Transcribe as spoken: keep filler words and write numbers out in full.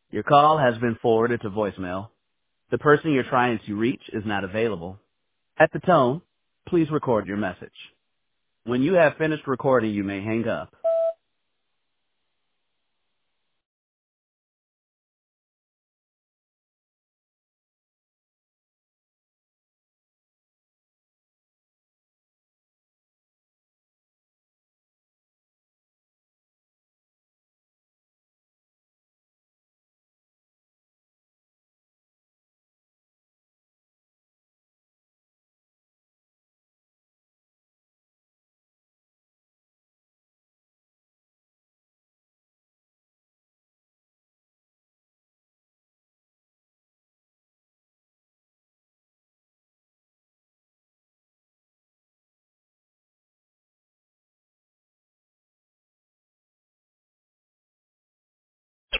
Your call has been forwarded to voicemail. The person you're trying to reach is not available. At the tone, please record your message. When you have finished recording, you may hang up.